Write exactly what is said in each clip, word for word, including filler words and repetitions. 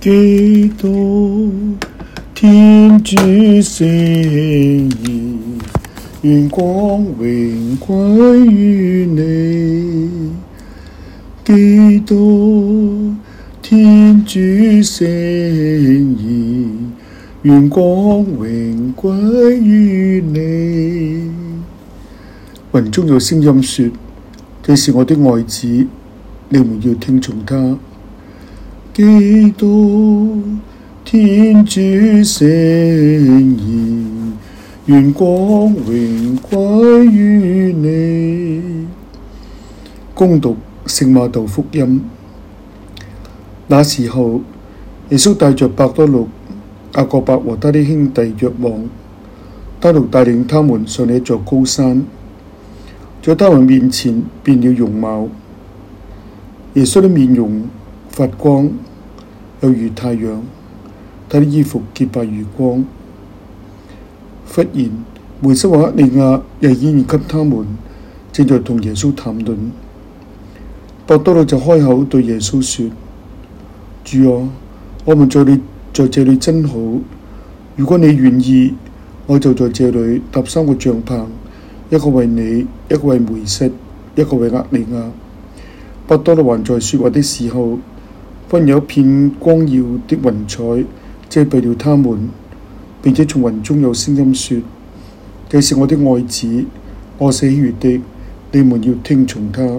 基督，天主聖言，願光榮歸於你。基督，天主聖言，願光榮歸於你。雲中有聲音說：這是我的愛子，你們要聽從他。基督，天主聖言，願光榮歸於你。恭讀聖瑪竇福音。那時候，耶穌帶着伯多祿、雅各伯和他的兄弟若望，單獨帶領他們上了一座高山，在他們面前變了容貌。耶穌的面容發光，有如太陽，他的衣服潔白如光。忽然，梅瑟和厄里亞又顯現給他們，正在同耶穌談論。伯多祿就開口對耶穌說：主啊，我們在你在這裏真好，如果你願意，我就在這裏搭三個帳棚，一個為你，一個為梅瑟，一個為厄里亞。伯多祿還在說話的時候，忽然有一片光耀的雲彩遮蔽了他們，並且從雲中有聲音說：這是我的愛子，我喜悅的，你們要聽從他。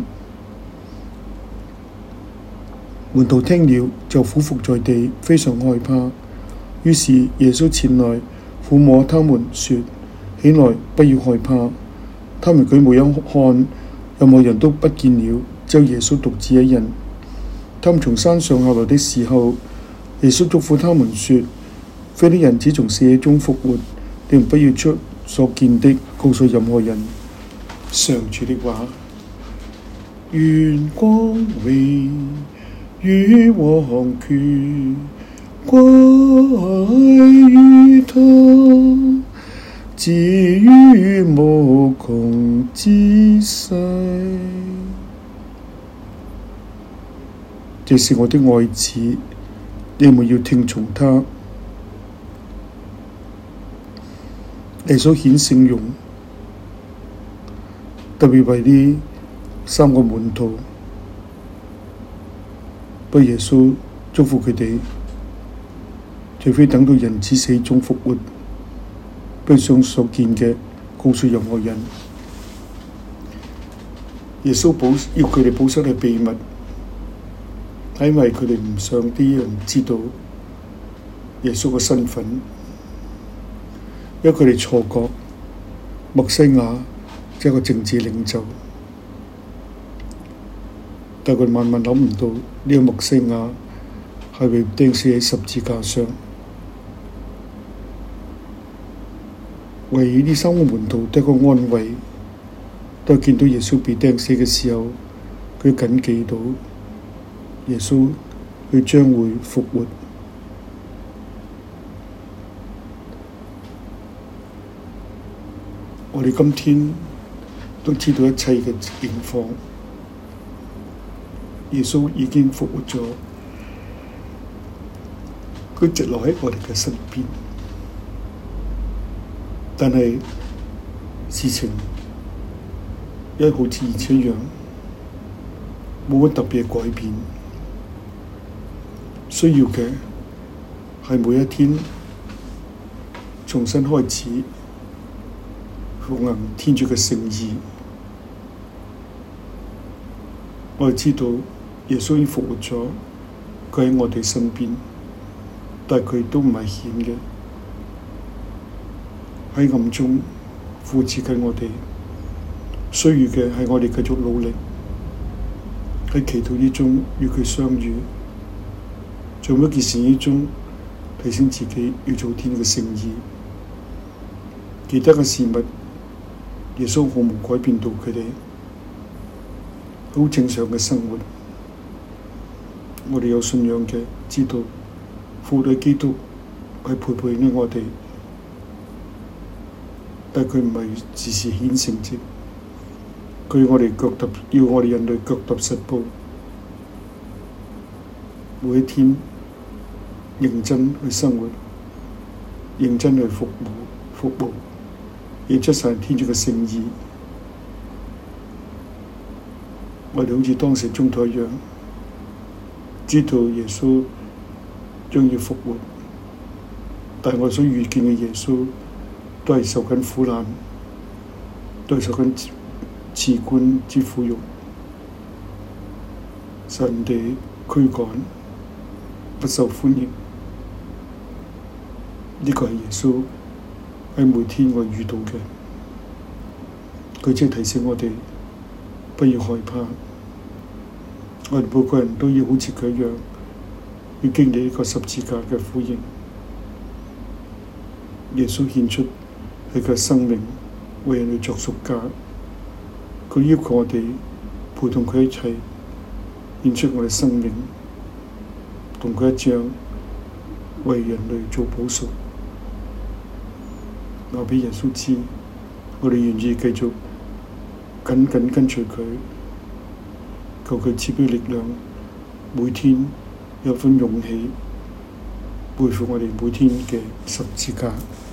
門徒聽了就俯伏在地，非常害怕。於是耶穌前來撫摸他們，說：起來，不要害怕。他們舉目一看，任何人都不見了，只有耶穌獨自一人。他們從山上下來的時候，耶穌囑咐他們說：非的人子從死者中復活，你們不要將所見的告訴任何人。上主的話。願光榮與王權歸於他，自於無窮之世。這是我的愛子，你們要聽從他。耶穌顯聖容，特別為呢三個門徒，不耶穌囑咐佢哋，除非等到人子死中復活，不要將所見嘅告訴任何人。耶穌保要佢哋保守係秘密，係因為佢哋唔想啲人知道耶穌嘅身份，因為佢哋錯覺默西亞即係個政治領袖，但佢萬萬諗唔到呢個默西亞係被釘死喺十字架上。為呢三個門徒得個安慰，都係見到耶穌被釘死嘅時候，佢謹記到耶穌佢將會復活。我哋今天都知道一切嘅情況，耶穌已經復活咗，佢直落喺我哋嘅身邊。但係事情因為好似以前一樣，冇乜特別嘅改變。需要嘅係每一天重新開始奉行天主嘅聖意。我哋知道耶穌已經復活咗，佢喺我哋身邊，但係佢都唔係顯嘅，喺暗中扶持緊我哋。需要嘅係我哋繼續努力，喺祈禱之中與佢相遇，做每一件事之中提醒自己要做天嘅聖意。其他嘅事物，耶穌毫無改變到佢哋，好正常嘅生活。我哋有信仰嘅知道，父對基督係陪伴緊我哋，但佢唔係時時顯聖蹟。佢要我哋腳踏，要我哋人類腳踏實步，每一天認真去生活，認真去服務服務，認出神天主嘅聖意。我哋好似當時宗徒一樣，知道耶穌將要復活，但係我所遇見嘅耶穌都係受緊苦難，都係受緊辭官之苦辱，受人哋驅趕，不受歡迎。呢、這個係耶穌喺每天我遇到嘅，佢即係提醒我哋不要害怕，我哋每個人都要好似佢一樣，要經歷呢個十字架嘅苦刑。耶穌獻出佢嘅生命為人類作贖價，佢要求我哋陪同佢一齊獻出我哋生命，同佢一樣為人類做補贖。話俾耶穌知，我哋願意繼續緊緊跟隨佢，求佢賜俾力量，每天有份勇氣背負我哋每天嘅十字架。